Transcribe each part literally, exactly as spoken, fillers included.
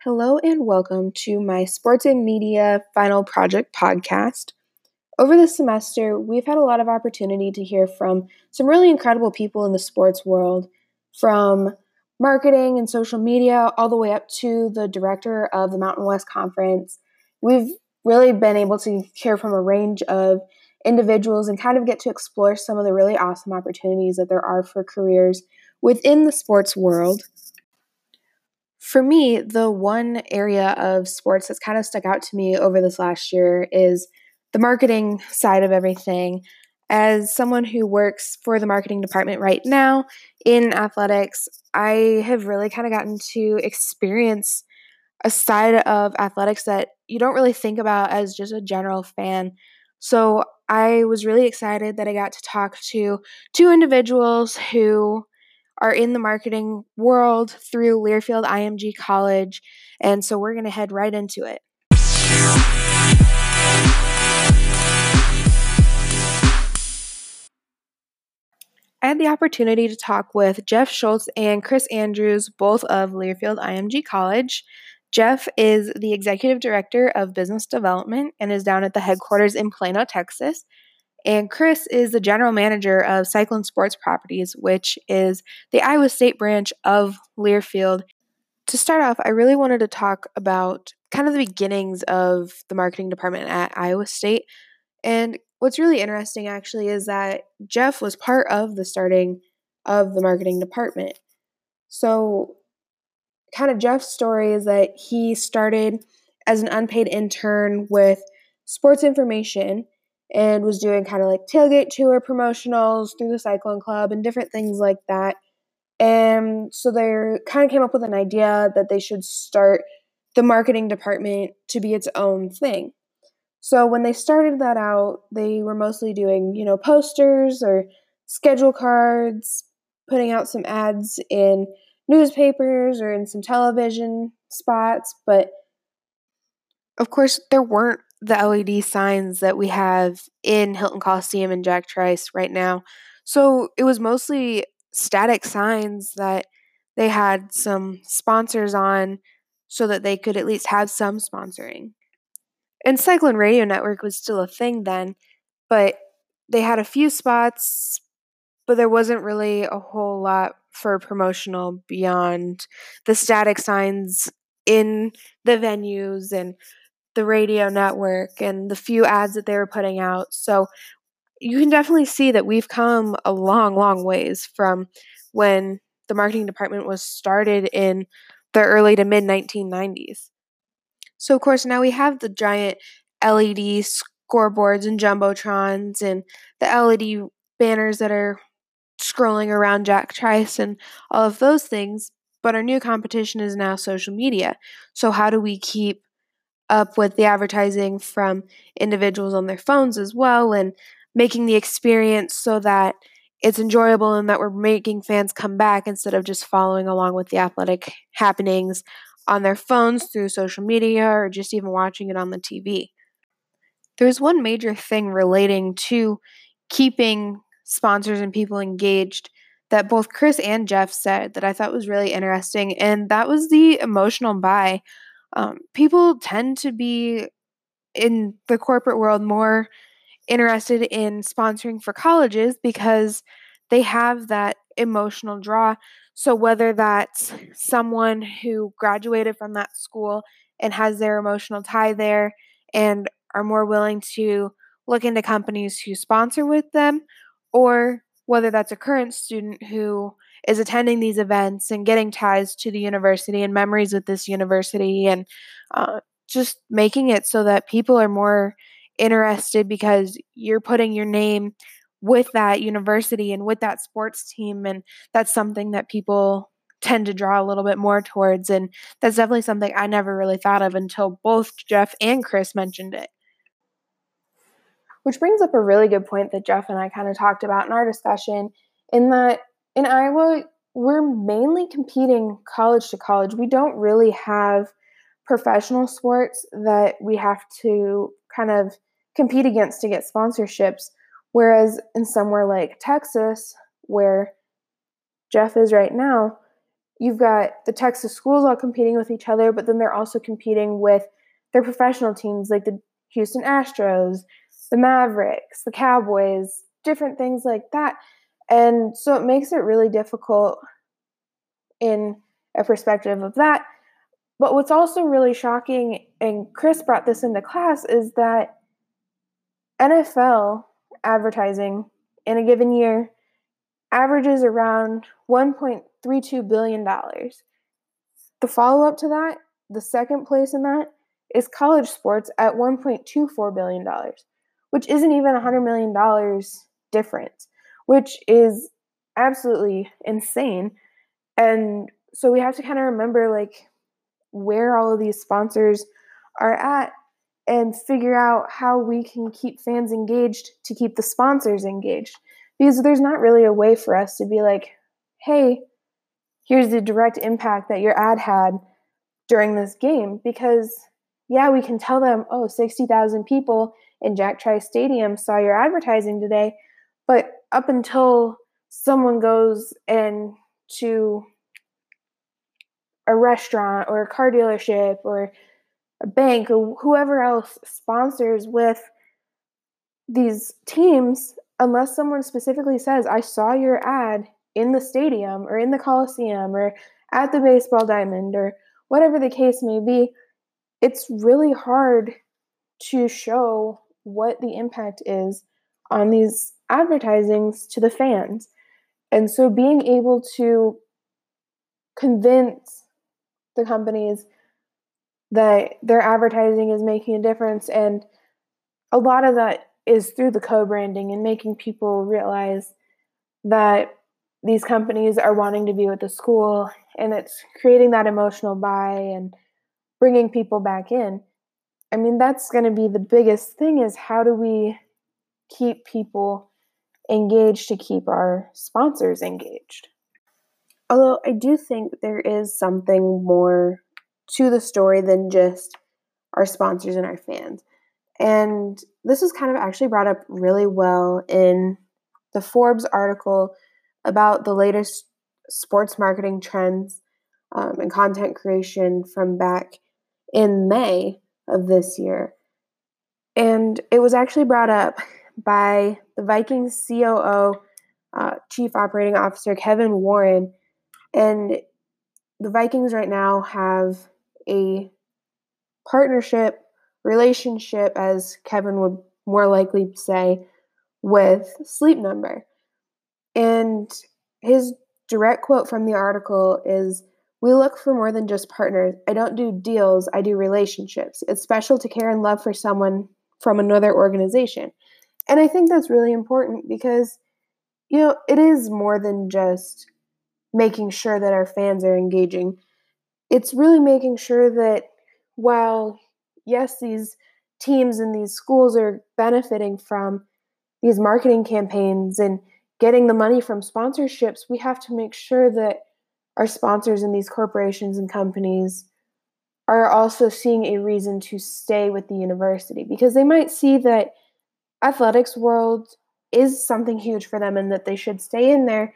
Hello and welcome to my Sports and Media Final Project podcast. Over the semester, we've had a lot of opportunity to hear from some really incredible people in the sports world, from marketing and social media all the way up to the director of the Mountain West Conference. We've really been able to hear from a range of individuals and kind of get to explore some of the really awesome opportunities that there are for careers within the sports world. For me, the one area of sports that's kind of stuck out to me over this last year is the marketing side of everything. As someone who works for the marketing department right now in athletics, I have really kind of gotten to experience a side of athletics that you don't really think about as just a general fan. So I was really excited that I got to talk to two individuals who are in the marketing world through Learfield I M G College, and so we're going to head right into it. I had the opportunity to talk with Jeff Schultz and Chris Andrews, both of Learfield I M G College. Jeff is the executive director of business development and is down at the headquarters in Plano, Texas. And Chris is the general manager of Cyclone Sports Properties, which is the Iowa State branch of Learfield. To start off, I really wanted to talk about kind of the beginnings of the marketing department at Iowa State. And what's really interesting, actually, is that Jeff was part of the starting of the marketing department. So kind of Jeff's story is that he started as an unpaid intern with sports information and was doing kind of like tailgate tour promotionals through the Cyclone Club and different things like that. And so they kind of came up with an idea that they should start the marketing department to be its own thing. So when they started that out, they were mostly doing, you know, posters or schedule cards, putting out some ads in newspapers or in some television spots. But of course, there weren't the L E D signs that we have in Hilton Coliseum and Jack Trice right now. So it was mostly static signs that they had some sponsors on so that they could at least have some sponsoring. And Cyclone Radio Network was still a thing then, but they had a few spots, but there wasn't really a whole lot for promotional beyond the static signs in the venues and the radio network and the few ads that they were putting out. So you can definitely see that we've come a long, long ways from when the marketing department was started in the early to mid nineteen nineties. So, of course, now we have the giant L E D scoreboards and jumbotrons and the L E D banners that are scrolling around Jack Trice and all of those things. But our new competition is now social media. So how do we keep up with the advertising from individuals on their phones as well and making the experience so that it's enjoyable and that we're making fans come back instead of just following along with the athletic happenings on their phones through social media or just even watching it on the T V. There's one major thing relating to keeping sponsors and people engaged that both Chris and Jeff said that I thought was really interesting, and that was the emotional buy. Um, people tend to be in the corporate world more interested in sponsoring for colleges because they have that emotional draw. So whether that's someone who graduated from that school and has their emotional tie there and are more willing to look into companies who sponsor with them, or whether that's a current student who is attending these events and getting ties to the university and memories with this university and uh, just making it so that people are more interested because you're putting your name with that university and with that sports team, and that's something that people tend to draw a little bit more towards, and that's definitely something I never really thought of until both Jeff and Chris mentioned it. Which brings up a really good point that Jeff and I kind of talked about in our discussion, in that in Iowa, we're mainly competing college to college. We don't really have professional sports that we have to kind of compete against to get sponsorships. Whereas in somewhere like Texas, where Jeff is right now, you've got the Texas schools all competing with each other, but then they're also competing with their professional teams like the Houston Astros, the Mavericks, the Cowboys, different things like that. And so it makes it really difficult in a perspective of that. But what's also really shocking, and Chris brought this into class, is that N F L advertising in a given year averages around one point three two billion dollars. The follow-up to that, the second place in that, is college sports at one point two four billion dollars, which isn't even one hundred million dollars difference, which is absolutely insane. And so we have to kind of remember like where all of these sponsors are at and figure out how we can keep fans engaged to keep the sponsors engaged. Because there's not really a way for us to be like, hey, here's the direct impact that your ad had during this game. Because, yeah, we can tell them, oh, sixty thousand people in Jack Trice Stadium saw your advertising today. But up until someone goes and to a restaurant or a car dealership or a bank or whoever else sponsors with these teams, unless someone specifically says, I saw your ad in the stadium or in the Coliseum or at the baseball diamond or whatever the case may be, it's really hard to show what the impact is on these advertisings to the fans. And so being able to convince the companies that their advertising is making a difference, and a lot of that is through the co-branding and making people realize that these companies are wanting to be with the school, and it's creating that emotional buy and bringing people back in. I mean, that's going to be the biggest thing, is how do we keep people engaged to keep our sponsors engaged? Although I do think there is something more to the story than just our sponsors and our fans. And this was kind of actually brought up really well in the Forbes article about the latest sports marketing trends um, and content creation from back in May of this year. And it was actually brought up by the Vikings C O O, uh, Chief Operating Officer Kevin Warren. And the Vikings right now have a partnership, relationship, as Kevin would more likely say, with Sleep Number. And his direct quote from the article is, "We look for more than just partners. I don't do deals, I do relationships. It's special to care and love for someone from another organization." And I think that's really important because, you know, it is more than just making sure that our fans are engaging. It's really making sure that while, yes, these teams and these schools are benefiting from these marketing campaigns and getting the money from sponsorships, we have to make sure that our sponsors in these corporations and companies are also seeing a reason to stay with the university, because they might see that athletics world is something huge for them and that they should stay in there,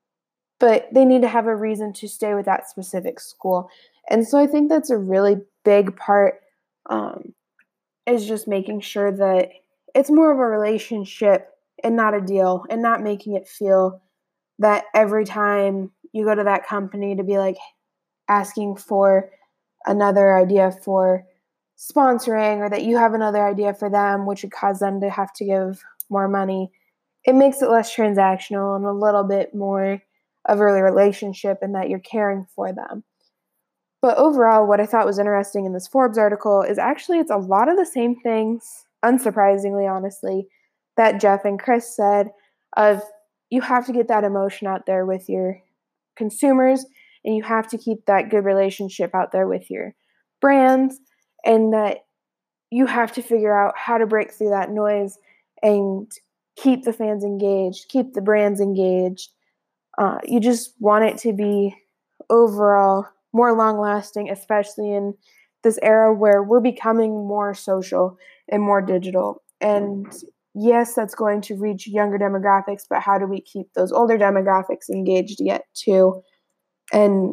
but they need to have a reason to stay with that specific school. And so I think that's a really big part, um, is just making sure that it's more of a relationship and not a deal, and not making it feel that every time you go to that company to be like asking for another idea for sponsoring, or that you have another idea for them, which would cause them to have to give more money, it makes it less transactional and a little bit more of a relationship, and that you're caring for them. But overall, what I thought was interesting in this Forbes article is actually it's a lot of the same things, unsurprisingly, honestly, that Jeff and Chris said, of you have to get that emotion out there with your consumers, and you have to keep that good relationship out there with your brands, and that you have to figure out how to break through that noise and keep the fans engaged, keep the brands engaged. Uh, you just want it to be overall more long-lasting, especially in this era where we're becoming more social and more digital. And yes, that's going to reach younger demographics, but how do we keep those older demographics engaged yet too? And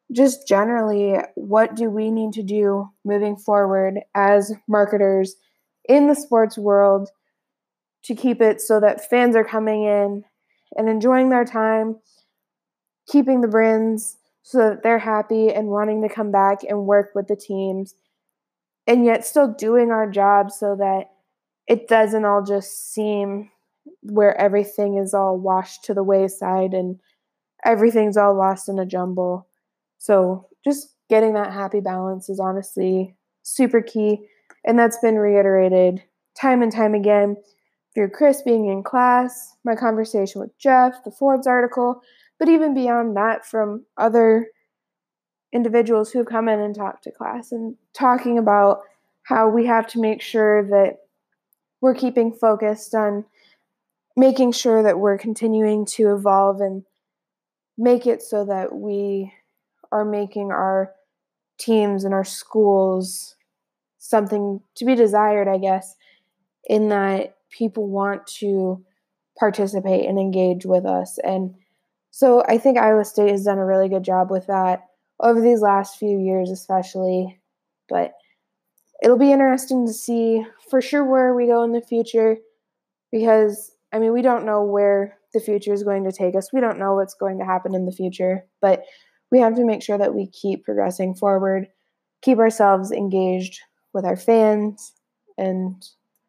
just generally, what do we need to do moving forward as marketers in the sports world to keep it so that fans are coming in and enjoying their time, keeping the brands so that they're happy and wanting to come back and work with the teams, and yet still doing our job so that it doesn't all just seem where everything is all washed to the wayside and everything's all lost in a jumble. So just getting that happy balance is honestly super key. And that's been reiterated time and time again through Chris being in class, my conversation with Jeff, the Forbes article, but even beyond that from other individuals who come in and talk to class and talking about how we have to make sure that we're keeping focused on making sure that we're continuing to evolve and make it so that we are making our teams and our schools something to be desired, I guess, in that people want to participate and engage with us. And so I think Iowa State has done a really good job with that over these last few years, especially. But it'll be interesting to see for sure where we go in the future because, I mean, we don't know where the future is going to take us. We don't know what's going to happen in the future, but we have to make sure that we keep progressing forward, keep ourselves engaged with our fans, and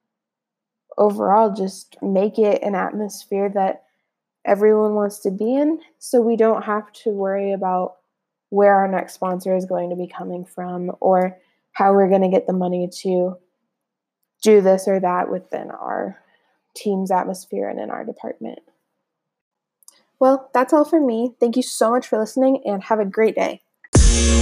overall just make it an atmosphere that everyone wants to be in so we don't have to worry about where our next sponsor is going to be coming from or how we're going to get the money to do this or that within our team's atmosphere and in our department. Well, that's all for me. Thank you so much for listening and have a great day.